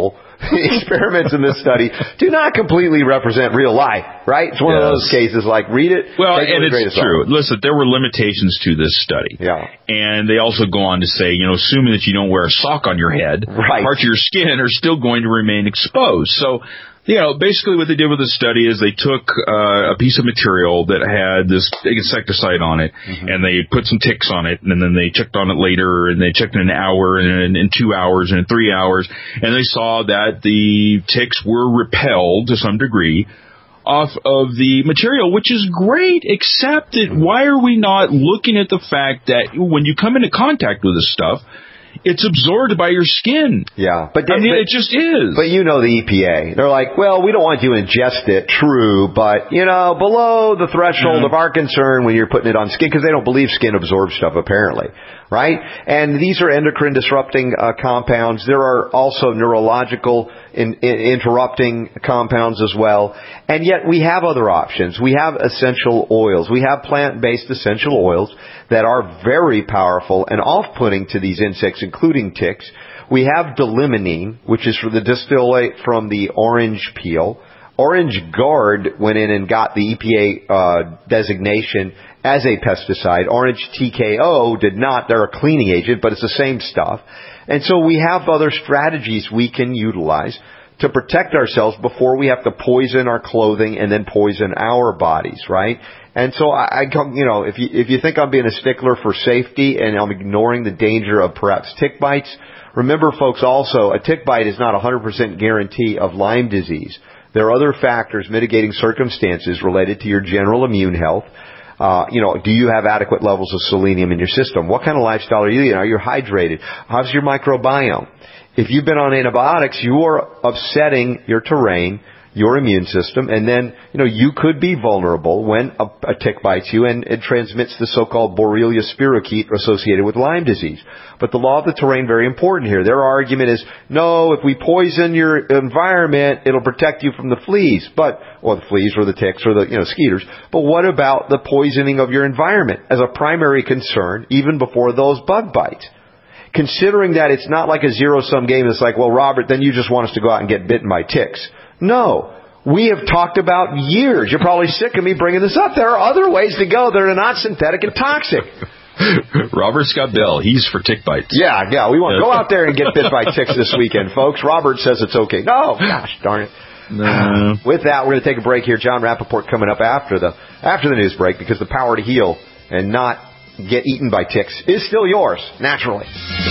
the experiments in this study do not completely represent real life, right? It's one yes. of those cases like read it. Well, and it's true. Listen, there were limitations to this study. Yeah. And they also go on to say, you know, assuming that you don't wear a sock on your head, right. parts of your skin are still going to remain exposed. So, you know, basically what they did with the study is they took uh, a piece of material that had this insecticide on it, mm-hmm. and they put some ticks on it, and then they checked on it later, and they checked in an hour, and in two hours, and in three hours, and they saw that the ticks were repelled to some degree off of the material, which is great, except that why are we not looking at the fact that when you come into contact with this stuff, it's absorbed by your skin. Yeah. But I mean, but, it just is. But you know the E P A. They're like, well, we don't want you to ingest it, true, but, you know, below the threshold mm-hmm. of our concern when you're putting it on skin, because they don't believe skin absorbs stuff, apparently. Right? And these are endocrine disrupting uh, compounds. There are also neurological in, in, interrupting compounds as well. And yet we have other options. We have essential oils. We have plant-based essential oils that are very powerful and off-putting to these insects, including ticks. We have dolimonene, which is for the distillate from the orange peel. Orange Guard went in and got the E P A uh, designation as a pesticide. Orange T K O did not. They're a cleaning agent, but it's the same stuff. And so we have other strategies we can utilize to protect ourselves before we have to poison our clothing and then poison our bodies, right? And so I, I you know, if you, if you think I'm being a stickler for safety and I'm ignoring the danger of perhaps tick bites, remember, folks, also, a tick bite is not a one hundred percent guarantee of Lyme disease. There are other factors, mitigating circumstances related to your general immune health. Uh, you know, do you have adequate levels of selenium in your system? What kind of lifestyle are you eating? Are you hydrated? How's your microbiome? If you've been on antibiotics, you are upsetting your terrain, your immune system, and then, you know, you could be vulnerable when a, a tick bites you and it transmits the so-called Borrelia spirochete associated with Lyme disease. But the law of the terrain, very important here. Their argument is, no, if we poison your environment, it'll protect you from the fleas, but, or the fleas or the ticks or the, you know, skeeters. But what about the poisoning of your environment as a primary concern, even before those bug bites? Considering that it's not like a zero-sum game, it's like, well, Robert, then you just want us to go out and get bitten by ticks. No. We have talked about years. You're probably sick of me bringing this up. There are other ways to go that are not synthetic and toxic. Robert Scott Bell, he's for tick bites. Yeah, yeah. We want to go out there and get bit by ticks this weekend, folks. Robert says it's okay. No, gosh darn it. No. With that, we're going to take a break here. John Rappaport coming up after the after the news break, because the power to heal and not get eaten by ticks is still yours, naturally.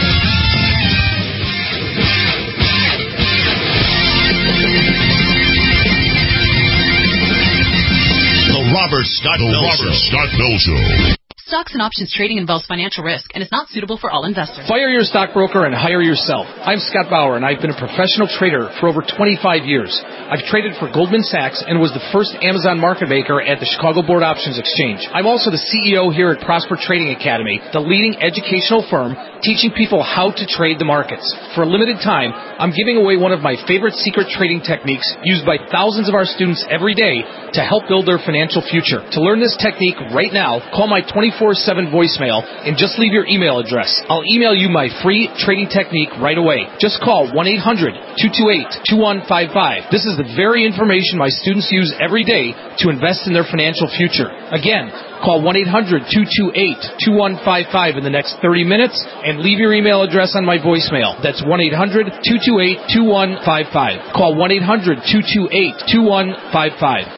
Robert Scott Bell Robert Scott Bell Show. Stocks and options trading involves financial risk and is not suitable for all investors. Fire your stockbroker and hire yourself. I'm Scott Bauer, and I've been a professional trader for over twenty-five years. I've traded for Goldman Sachs and was the first Amazon market maker at the Chicago Board Options Exchange. I'm also the C E O here at Prosper Trading Academy, the leading educational firm teaching people how to trade the markets. For a limited time, I'm giving away one of my favorite secret trading techniques used by thousands of our students every day to help build their financial future. To learn this technique right now, call my twenty-four seven voicemail and just leave your email address. I'll email you my free trading technique right away. Just call one eight hundred two two eight two one five five. This is the very information my students use every day to invest in their financial future. Again, call one eight hundred two two eight two one five five in the next thirty minutes and leave your email address on my voicemail. That's one eight hundred two two eight two one five five. Call one eight hundred two two eight two one five five.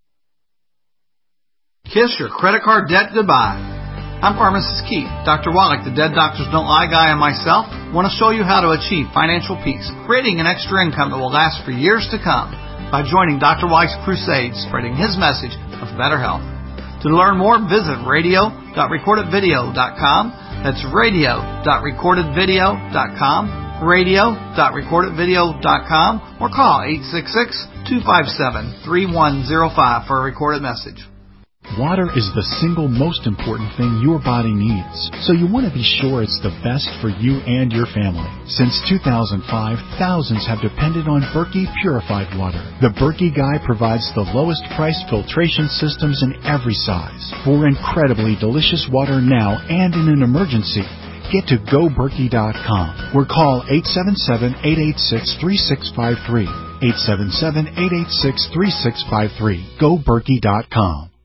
Kiss your credit card debt goodbye. I'm Pharmacist Keith. Doctor Wallach, the Dead Doctors Don't Lie guy, and myself want to show you how to achieve financial peace, creating an extra income that will last for years to come by joining Doctor Wallach's crusade, spreading his message of better health. To learn more, visit radio dot recorded video dot com. That's radio dot recorded video dot com, radio dot recorded video dot com, or call eight six six two five seven three one zero five for a recorded message. Water is the single most important thing your body needs, so you want to be sure it's the best for you and your family. Since two thousand five, thousands have depended on Berkey purified water. The Berkey Guy provides the lowest price filtration systems in every size for incredibly delicious water now and in an emergency. get to go berkey dot com or call eight seven seven, eight eight six, three six five three. eight seven seven, eight eight six, three six five three. go berkey dot com.